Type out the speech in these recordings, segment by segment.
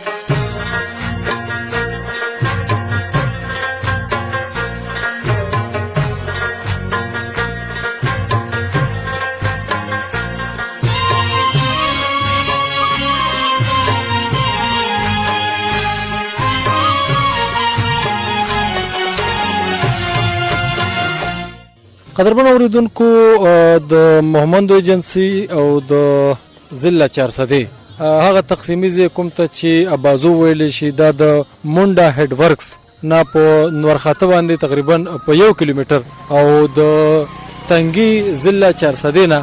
قدرمن اوریدونکو د محمد ایجنسی او د ضلع 400 هغه تقسیمي ځای کوم ته چې ابازو ویل شي دا د مونډا هډ ورکس نه په نورخاته باندې تقریبا په 1 کیلومتر او د تنګي ضلع 400 نه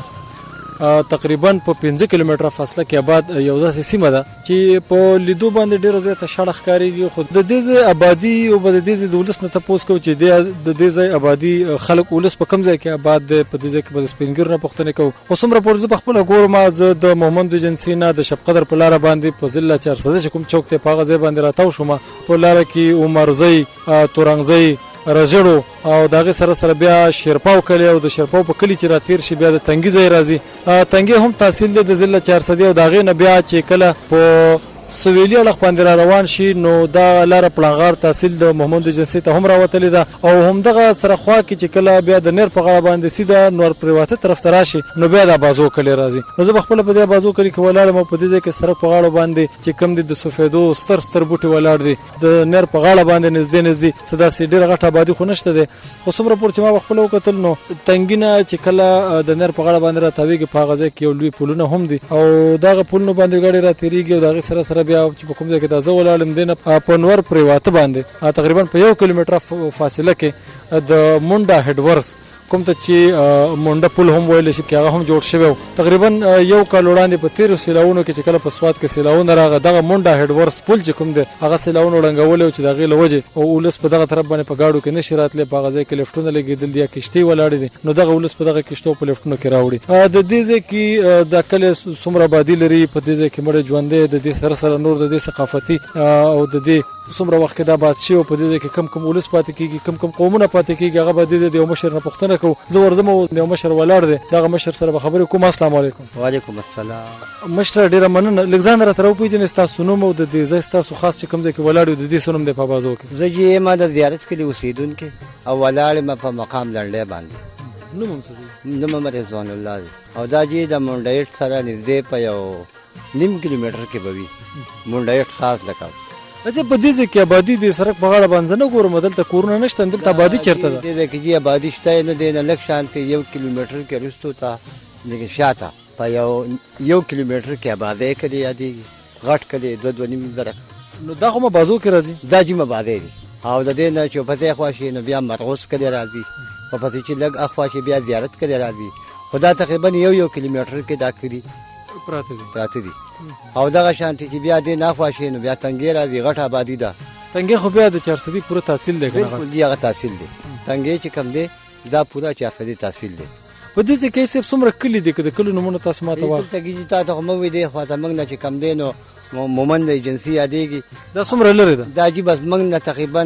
تقریبا په 15 کیلومتره فاصله کې آباد یو داسې سیمه ده چې په لیدو باندې ډیره زیاته شړه ښکارېږي خو د دې ځای آبادي او د دې ځای د ولس نه تپوس کوو چې د دې ځای آبادي خلک ولس په کوم ځای کې آباد دی په دې ځای کې به د سپینګیر نه پوښتنې کوو خو څومره پورې زه په خپله ګورم زه د محمد ایجنسي نه د شبقدر په لاره باندې په ضلع 400 چې کوم چوک دی په هغه ځای باندې راتاو شوم په لاره کې عمرزی تورنګزی رجړو او داغه سره بیا شیرپاو کلی او د شیرپاو په کلی چې را تیر شي بیا د تنګي ځای راځي تنګي هم تحصیل د ضلع 400 او داغه نه بیا چې کله په سویلی اړخ باندې را روان شي نو دا لاره پلانغار تحصیل د محمد ایجنسی ته هم راوتلې ده او هم دغه سره خوا کې چې کله بیا د نیر په غاړه باندې سیده نور پریواته طرف ته راشي نو بیا د بازو کلی راځي نو زه خپل په دې بازو کلی کې ولاړ مو په دې ځای کې سره په غاړه باندې چې کم دي د سفیدو ستر بوټي ولاړ دي د نیر په غاړه باندې نږدې صدا سي ډیر غټه آبادی خو نشته ده خو څومره پور چې ما خپل وکتل نو تنګینه چې کله د نیر په غاړه باندې راتاویږي په غزه کې لوی پولونه هم دي او دغه پولونه باندې غړي را تیریږي او دغه سره بیا چې په کوم ځای کې د زولالم دینه په نور پریواته باندې تقریبا په 1 کیلومتر فاصله کې د مونډا هډ ورکس کوم ته چې مونډا پل هم ویل شي کې هغه هم جوړ شوی تقریبا 1 کال وړاندې په 13 سیلاونو کې چې کله په سواد کې سیلاونه راغله دغه مونډا هډ ورکس پل چې کوم دی هغه سیلاونه ړنګول چې دغه لوجه او ولس په دغه طرف باندې په گاډو کې نشي راتلې په غزه کې لفټونه لګیدل دي کشتي ولاړ دي نو دغه ولس په دغه کشتو په لفټونو کې راوړي د دې ځکه د کله څومره بادي لري په دې ځکه مړ ژوندې د دې سره نور د دې ثقافتي او د دې څومره وخت کې دا بادشي او په دې کې کم ولس پاتې کیږي کم قومونه پاتې کیږي هغه به د یو مشر نه پوښتنه کوو زه ورځم یو مشر ولاړ دی دغه مشر سره به خبرې کوم السلام علیکم وعلیکم السلام مشر ډیره مننه الکساندر تر او پیژنې تاسو نوم او د دې ځای تاسو خاص چې کوم ځای کې ولاړ د دې سنوم د په بازو کې زه یې ما د زیارت کې اوسیدونکو او ولاړ ما په مقام لړلې باندې نوم هم څه دی نوم رضوان الله او دا جی د مونډایټ سره نږدې په یو 1.5 کیلومتر کې بوي مونډایټ خاص لکه اځه په دې ځکه آبادی د سړک په غاړه باندې نه ګورم دلته کورونه نشته دلته آبادی چیرته ده دې کې جی آبادی شته نه دی نه لک شانتي 1 کیلومتر کې رستو ته لکه شاته په یو کیلومتر کې آبادی کړي یادي غټ کړي 2.5 درک نو دا کومه بازو کې راځي دا جی مبادی او د دې نه چې په ته خواشي نو بیا مرغوس کړي راځي په پاتې چې لګ اخواشي بیا زیارت کړي راځي خدا تقریبا یو کیلومتر کې دا کړي پراته دي او دغه شانتي چې بیا دې نه خواشي نو بیا تنګي راځي غټ آبادی ده تنګي خو بیا د 400 پوره تحصیل دی بالکل دی هغه تحصیل دی تنګي چې کم دی دا پوره 400 تحصیل دی په دې ځکه چې څومره کلی دی کده کله نمونه تاسو ماته وایي تګي تاسو مو وي دی خو ته موږ نه چې کم دی نو مومن ایجنسی یادېږي دا څومره لري ده دا جی بس موږ نه تقریبا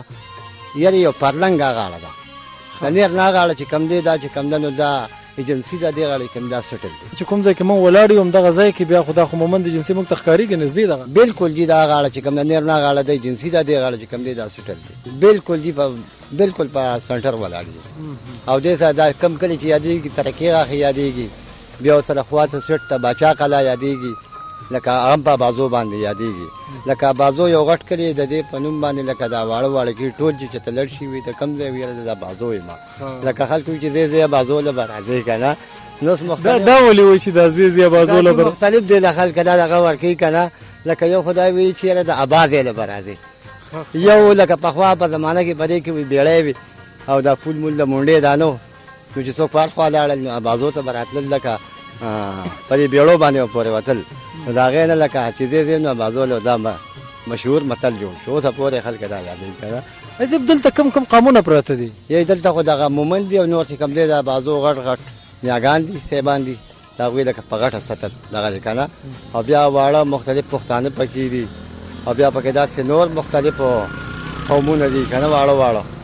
یو پرلنګ غاړه ده نیر نه غاړه چې کم دی دا چې کم دنو دا ایجنسی دا دی غاړه کم دا سټل دی چې کوم ځای کې مون ولاړ یم دغه ځای کې بیا خدا خو مومن ایجنسی موږ تخکاری کې نږدې ده بالکل جی دا غاړه چې کم نیر نه غاړه د ایجنسی دا دی غاړه چې کم دی دا سټل دی بالکل جی بالکل په سنټر ولاړ دی او دې دا کم کلی چې یادېږي ترقی راخي یادېږي بیا سره خواته سټ ته باچا قلا یادېږي لکه هم په بازو باندې یادېږي لکه بازو یو غټ کړي د دې په نوم باندې لکه دا واړه کې ټول چې تلړ شي وي ته کم ځای ویل دا بازو ما لکه خلکو چې دې بازو له راځي کنه نو مختلف دا ولي وي چې دا زی بازو له مختلف دي د خلک دا هغه ورکی کنه لکه یو خدای وی چې د آباد له راځي یو لکه په خوا په زمانہ کې پدې کې بیړې وي او دا پول مول د مونډې دانو نو چې څوک پر خوا لاړل بازو ته براتل لکه پدې بیړو باندې پورې وتل دا غینه لکه چې دې نو بازو له دا مشهور متل جوړ شو اوس پورې خلک دا یادې کړه اځب دلته کم قانون پراته دي یی دلته خو دغه مومن دی او نور چې کم دی دا بازو غټ میاګان دي سیبان دي دا ویل لکه په غټه سطل دغه کنه او بیا واړه مختلف پښتانه پکې دي او بیا پکې دا نور مختلف قومونه دي کنه واړه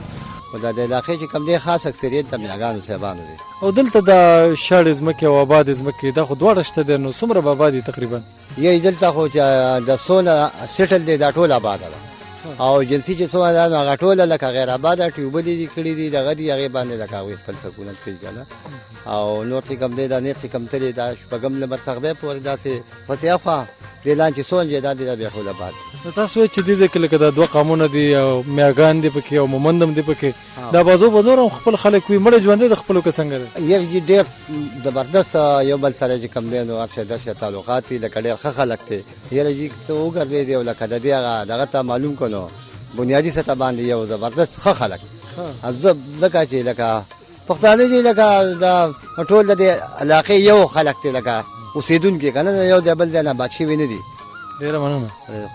خو دا د علاقې چې کوم دی خاص اکثریت د میاګانو صاحبانو دی. او دلته د شاړې ځمکې او آباد ځمکې دا خو دواړه شته دی، نو څومره به آباد دي تقریبا؟ یی دلته خو چې د سونه سیټل دی دا ټول آباد ده، او جنسي چې څو ده هغه ټول لکه غیر آباد ټیوبل دي کړي دي دغه دي هغه باندې لکه وي خپل سکونت کوي کنه. او نور چې کوم دی دا نه چې کوم تلې دا شپږم له متغبه پورې داسې پسې افا د لان چې سون جدا دي بیا ټول آباد. نو تاسو چې دې ځکه لکه دا دوه قامونه دي او میاګان دي پکې او مومندم دي پکې، دا بازو به نور خپل خلک وي مړ ژوند د خپلو کې څنګه دی؟ یی ډېر زبردست یو بل سره چې کوم دی نو اکثر د تعلقات لکه ډېر ښه خلک دي. یی چې وګرځي دی لکه د دې هغه دغه ته معلوم کړو بنیادی سطح باندې یو زبردست ښه خلک عزب لکه چې لکه پښتانه دي لکه دا ټول د علاقې یو خلک دي لکه اوسیدونکي کنه یو د بل نه بادشي ویني دي. ډېره مننه.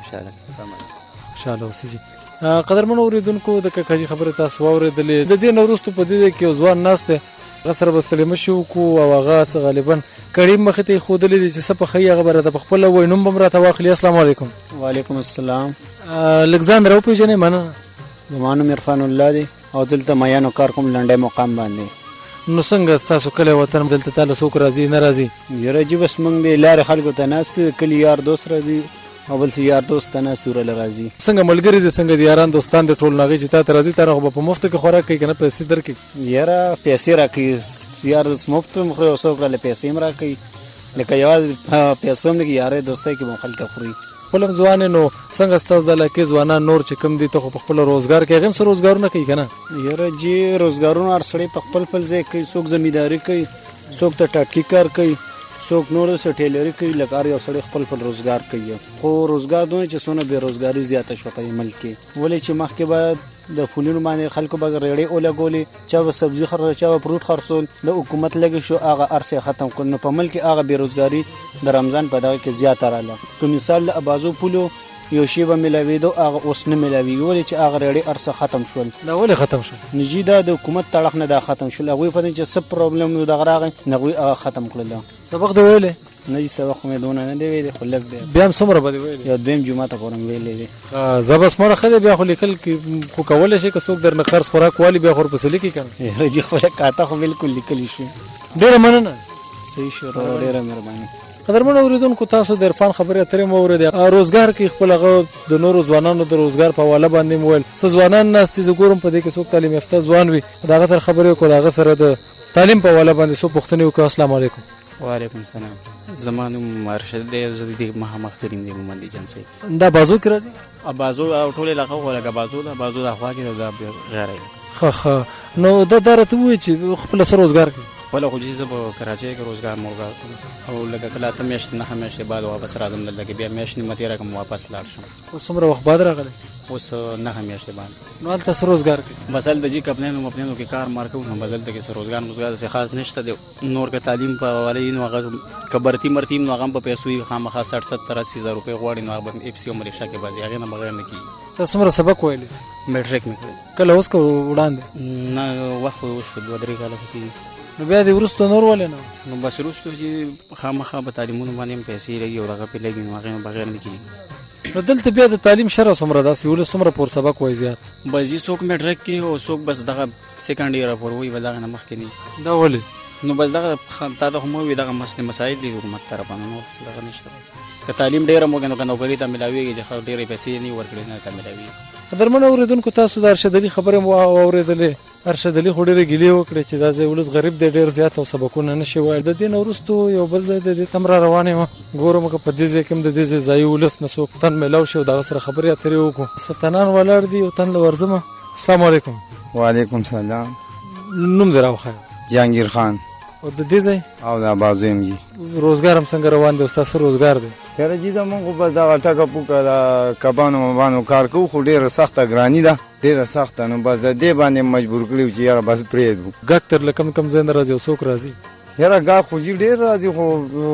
خوشاله اوسئ. قدرمن اوریدونکو د کاکاجي خبره تاسو واورېدلې. د دې نه وروسته په دې کې یو ځوان ناست دی، هغه سره به ستړي شو کو او هغه غالبا کړي مخې ته ښودلې دي چې څه په ښه هغه به راته په خپله وایي. نوم به م راته واخلي. السلام علیکم. وعلیکم السلام. لږ ځان راوپېژنئ. مننه. زما نوم عرفان الله دی او دلته میانو کار کوم لنډی مقام باندې. نو څنګه ستاسو کلی وطن دلته تاله څوک راځي نه راځي؟ یاره جي بس موږ د لارې خلکو ته ناست کلي یار دوست راځي او بل یار دوست ته ناست وروله راځي. څنګه ملګري دي څنګه دي یاران دوستان دي ټول ناغي چې تا ته راځي تا خو به په مفت کې خوراک کوي کنه پیسې درکړي؟ یاره پیسې راکوي یار مفت هم خوري او څوک راله پیسې هم راکوي لکه یوازې پیسې هم نه کوي یارۍ دوستۍ کې به خلک خوري. خپل ځوان نو څنګه ستاسو د علاقې ځوانان نور چې کم دي ته خو په خپل روزګار کې هغه هم څه روزګارونه کوي کنه؟ یاره جي روزګارونه هر سړی په خپل ځای کوي. څوک زمینداري کوي، څوک ته ټاټکي کار کوي، څوک نور څه ټیلري کوي. لکه هر یو سړی خپل روزګار کوي. خو روزګار دونه چې څونه بې روزګاري زیاته شوه په ملک کې. ولې چې مخکې به د فولونو باندې خلکو به ریړې ولګولې، چا به سبزي خرڅول، چا به فروټ خرڅول. د حکومت لګې شو هغه هر څه ختم کړ. نو په ملک کې هغه بې روزګاري د رمضان په دغه کې زیاته راغله. که مثال د ابازو پولو یو شی به ملاوېدو هغه اوس نه ملاوېږي. ولې چې هغه ریړې هر څه ختم شول. دا ولې ختم شول؟ نجي دا د حکومت تړخ نه دا ختم شول. هغوی په دې چې څه پرابلم و دغه راغی هغوی هغه ختم کړل. سبق دی ویلی؟ نه جي سبق مې دونه نه دی ویلی خو لږ دی. بیا هم څومره به دی ویلی؟ یو دویم جمعه ته پورې مې ویلی دی. زه بس مړه ښه دی بیا خو لیکل خو کولی شي که څوک درنه قرض خوراک والي بیا خو ورپسې لیکي که نه؟ جي خو کاته خو بالکل لیکلی شو. ډېره مننه. صحیح شو. ډېره مهرباني. قدرمن اوریدونکو تاسو د عرفان خبرې اترې مو واورېدې. روزګار کې خپل هغه د نورو ځوانانو د روزګار په حواله باندې مو ویل څه ځوانان ناست دي. زه ګورم په دې کې څوک تعلیم یافته ځوان وي د هغه سره خبرې وکړو، د هغه سره د تعلیم په حواله باندې څو پوښتنې وکړو. السلام علیکم. وعلیکم السلام. زما نوم ارشد دی. زه د مخامخ ترین دی مومند جنسي. دا بازو کې راځي؟ بازو او ټول علاقه خو لکه بازو ده، بازو د اخوا کې دا غیر ښه. نو دا راته ووایي چې خپل سره روزګار کوي؟ خپل خو چې زه په کراچۍ کې روزګار مورګار کوم او لکه کله ته میاشتې نه میاشتې بعد واپس راځم دلته کې بیا میاشتې مې تېره کوم واپس لاړ شم. اوس څومره وخت بعد راغلی؟ اوس نه میاشتې بعد. نو هلته څه روزګار کوي؟ بس هلته جي کپلینو مپلینو کې کار مار کوو. نو بدلته کې څه روزګار داسې خاص نشته دی. نور که تعلیم په حواله وي نو هغه که برتي مرتي نو هغه هم په پیسو وي خامخا 60-70-80 هزار روپۍ غواړي نو هغه به اف سی او ملیشا کې باندې هغې نه بغیر نه کېږي. ته څومره سبق ویلی؟ میټریک مې کړی. کله اوس که وړاندې؟ نه وخت خو وشو 2-3 کاله خو کېږي. نو بیا دې وروسته نور ولې نه؟ نو بس وروسته چې خامخا په تعلیمونو باندې هم پیسې لګي او هغه پې لګي نو هغې نه بغیر نه کېږي. نو دلته بیا د تعلیم شرح څومره داسې ولې څومره پور سبق وایي زیات؟ بس جي څوک میټریک کې او څوک بس دغه سیکنډ ایره پورې وایي بس دغه نه مخکې نه. دا ولې؟ نو بس دغه تا ته خو مه وي دغه مسایل دي د حکومت طرفانه نور څه دغه نشته. که تعلیم ډېره مو نو که نوکري ته میلاوېږي چې ډېرې پیسې نه وي ورکړې نه ته میلاوېږي. قدرمن اوریدونکو تاسو د ارشد علي خبرې مو واورېدلې. ارشد علي خو ډېرې ګیلې وکړې چې دا ځای ولس غریب دی ډېر زیات او سبقونه نه شي ویل. د دې نه وروستو یو بل ځای د دې ته م را روان یم ګورم که په دې ځای کې هم د دې ځای ځایي ولس نه څوک تن میلاو شي او د هغه سره خبرې اترې وکړو. څه تنان ولاړ دي یو تن له ورځمه. السلام علیکم. وعلیکم سلام. نوم دې راوښایه. جهانګیر خان. او د دې ځای او د بازو یم جي. روزګار هم څنګه روان دی او ستاسو روزګار دی؟ یاره جي زمونږ خو بس دغه ټکه پوکه د کبانو مبانو کار کوو خو ډېره سخته ګراني ده ډېره سخته. نو بس د دې باندې مجبور کړي چې یاره بس پرېږدو. ګاک تر له کم کم ځای نه راځي او څوک راځي؟ یاره ګاک خو جي ډېر راځي خو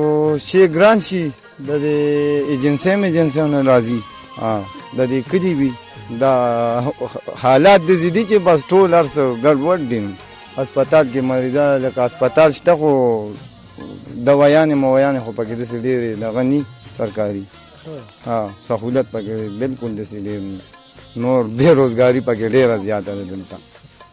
شی ګران شي د دې ایجنسیو نه راځي. د دې کلي وي دا حالات داسې دي چې بس ټول هر څه ګډوډ دي. هسپتال کې مریضان لکه هسپتال شته خو دوایانې موایانې خو پکې داسې ډېرې دغه ني سرکاري سهولت پکې بالکل داسې ډېر نور بې روزګاري پکې ډېره زیاته ده دلته.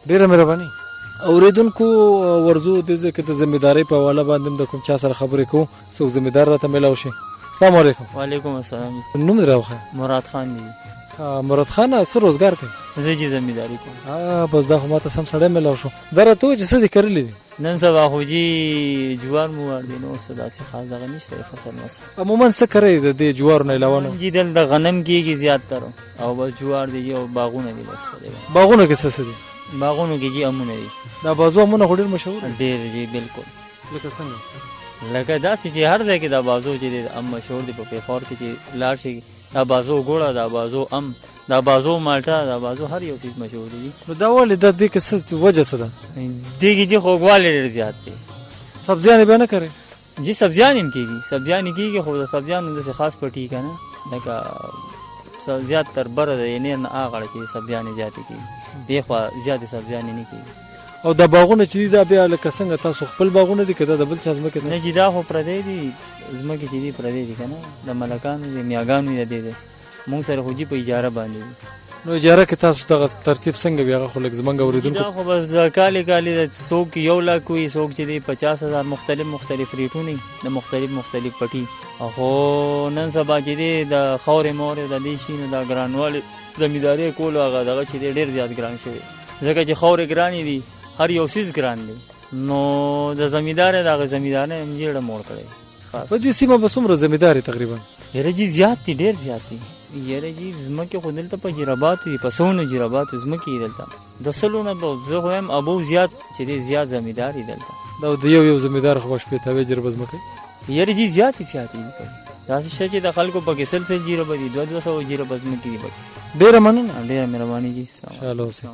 ډیره مهرباني. اوریدونکو ورزو د ځکه د ځمېدارۍ په حواله باندې د کوم چا سره خبرې کوو څوک ځمېدار راته میلاو شي. السلام علیکم. وعلیکم السلام. نوم دې راوښیه. مراد خان دی. مراد خان څه روزګار کوي؟ زه چې زمینداری کوم. بس دا خو ماته سم سړی میلاو شو. دا راته وایي چې څه دې کرلي دي؟ نن سبا خو جي جوار موار دی نو څه داسې خاص دغه نشته فصل مثلا. عموما څه کوئ د دې جوارو نه علاوه نو؟ جي دلته غنم کېږي زیاتتر او بس جوار دی او باغونه دي بس. باغونه کې څه دي؟ باغونو کې جي امونه دي. دا بازو امونه خو ډېر مشهور دي. ډېر جي بالکل. لکه څنګه؟ لکه داسې چې هر ځای کې دا بازو چې دی ام مشهور دی په پېښور کې چې لاړ شي دا بازو ګوړه دا بازو ام دا بازو مالټا دا بازو هر یو چیز مشهور دي. نو دا ولې د دې کې څه وجه څه ده؟ دې کې چې خوږوالی ډېر زیات دی. سبزیانې به نه کرئ؟ جی سبزیان هم کېږي سبزیانې کېږي خو د سبزیانو داسې خاص پټي که نه لکه زیات تر بره د ینې نه هغه چې سبزیانې زیاتې کېږي دې خوا زیاتې سبزیانې نه کېږي. او دا باغونه چې دي دا بیا لکه څنګه تاسو خپل باغونه دي که دا د بل چا ځمکې ده؟ نه جي دا خو پردی دي ځمکې چې دي پردی دي که نه د ملکانو د میاګانو د دې دی مونږ سره خو جي په اجاره باندې دي. نو اجاره کې تاسو دغه ترتیب څنګه وي هغه خو لږ زمونږ اورېدونکو دا خو بس د کالې څوک 1 لک وي څوک چې دی 50,000 مختلف ریټونه د مختلف پټي. خو نن سبا چې دی د خاورې مورې د دې شي نه د ګرانوالې زمیندارۍ کولو هغه دغه چې دی ډېر زیات ګران شوی ځکه چې خاورې ګرانې دي هر یو څیز ګران دی نو د زمیندارۍ دغه زمیندارۍ هم جېړه موړ کړی. په دې سیمه به څومره زمیندار تقریبا؟ یاره جي زیات دي ډېر زیات دي. یاره جي ځمکې خو دلته په جراباتو دي په سونو جراباتو ځمکې دي دلته د سلو نه به زه خو یم ابو زیات چې دی زیات زمیندار دي دلته. دا د یو زمیندار خو به شپېتاوې جربه ځمکې؟ یاره جي زیاتې دي داسې شته چې د خلکو پکې سل جربه دي 200 جربه ځمکې دي پکې. ډېره مننه. ډېره مهرباني جي. انشاءالله اوسئ.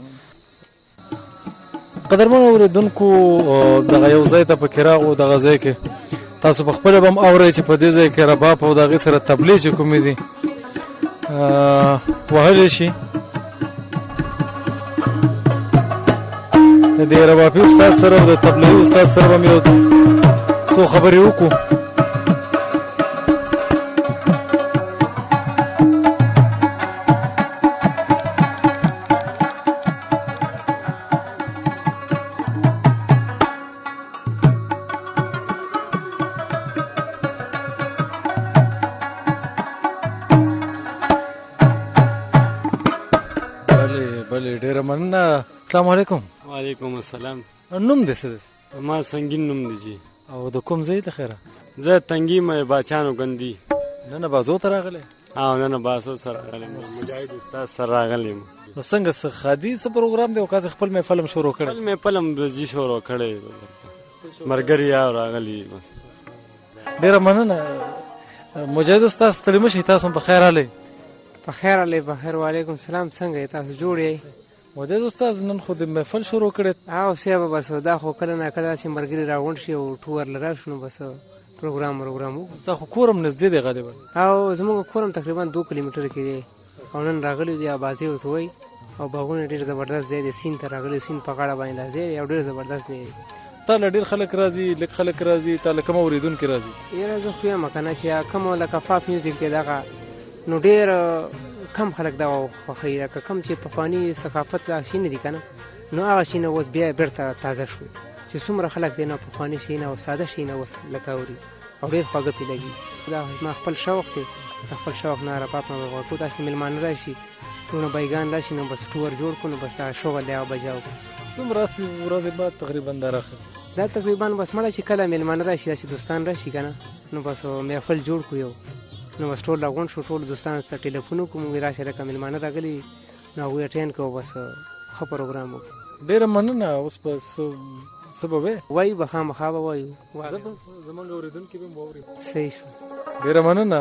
قدرمنو اورېدونکو دغه یو ځای ته پکې راغلو دغه ځای کې تاسو په خپله به هم اورئ چې په دې ځای کې رباب او د هغې سره تبلې چې کومې دي وهلی شي. د دې ربابي استاد سره او د تبلې استاد سره به هم یو څو خبرې وکړو. السلام علیکم. وعلیکم السلام. نوم دې څه دی؟ ما سنگین نوم دی جی. او د کوم ځای د خیره؟ زه تنګي مې باچانو ګندي. نن بازو ته راغلی؟ نن بازو سره راغلی مجاهد استاد سره راغلی. نو څنګه څه خادي څه پروګرام دی او که خپل مې فلم شروع کړی؟ خپل مې فلم جی شروع کړی مرګري راغلی. بس ډېره مننه مجاهد استاد ستړي مه شئ تاسو هم په خیر راغلی. په خیر راغلی په خیر. وعلیکم السلام. څنګه یې تاسو جوړ یې؟ مجاهد استاد نن خو د محفل شروع کړی؟ او صاحب بس دا خو کله نه کله چې ملګري راغونډ شي او ټور له راشو نو بس پروګرام وکړو. ستا خو کور هم نږدې دی غالبا؟ او زموږ کور هم تقریبا 2 کیلومتره کې دی او نن راغلی دی ابازي ورته وایي او باغونه ډېر زبردست دی د سیند ته راغلی سیند په غاړه باندې دا ځای او ډېر زبردست دی. تا له ډېر خلک راځي لږ خلک راځي تا له کوم اورېدونکي راځي؟ یاره زه خو یم که نه چې کوم لکه پاپ میوزیک دی دغه نو ډېر کم خلک دغه خوښوي لکه کوم چې پخواني ثقافت شي نه دي که نه نو هغه شي نه اوس بیا بېرته تازه شو چې څومره خلک دی نه پخواني شي نه او ساده شي نه اوس لکه اوري او ډېر خواږه پرې لګي. دا زما خپل شوق دی د خپل شوق نه رباب نه غواړو داسې مېلمانه راشي ټولونه بایګان راشي نو بس ټور جوړ کړو نو بس دا شغل دی هغه بجا وکړو. څومره ورځې بعد تقریبا دا راخلي؟ دا تقریبا بس مړه چې کله مېلمانه راشي داسې دوستان راشي که نه نو بس محفل جوړ کړو یو نو بس ټول راغونډ شو ټول دوستانو سره ټلیفون وکړو موږ راشه لکه مېلمانه راغلي نو هغوی اټینډ کوو بس ښه پروګرام وکړو. ډېره مننه. اوس به څه به وایې؟ وایو به خامخا به وایو زمونږ اورېدونکي به هم واوري. صحیح شو. ډېره مننه.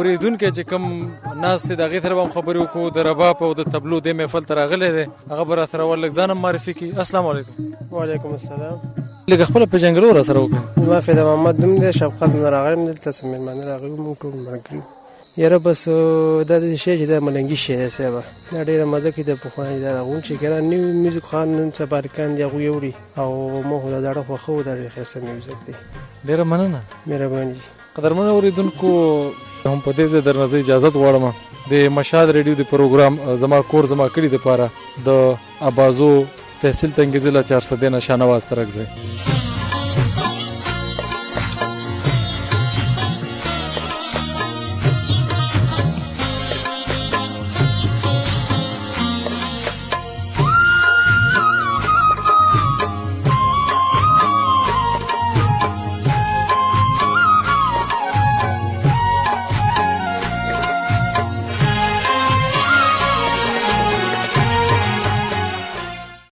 اوریدونکو چې کوم ناست دي د هغې سره به هم خبرې وکړو د رباب او د تبلو دې محفل ته راغلی دی هغه به راسره ولږ ځان هم معرفي کړي. السلام علیکم. وعلیکم السلام. لږ خپله پېژنګلو راسره وکړه. ما فیض محمد نوم دی، شفقت نه راغلی یم، دلته څه مېلمانه راغلي موږ ټول ملګري. یاره بس دا د شی چې دا ملنګي شی دی صاحبه، دا ډېره مزه کوي د پخواني دا هغوی چې که نه نوي میوزیک خوان نن سبا ارکان دي هغوی اوري او ما خو دا زاړه خوښوو، دا ډېر ښایسته میوزیک دی. ډېره مننه. مهرباني. قدرمنو اوریدونکو هم په دې ځای درنه زه اجازت غواړم د مشهد ریډیو د پروګرام زما کور زما کلي دپاره د ابازو تحصیل تنګي ضلع 400 نه شاهنواز ترک ځای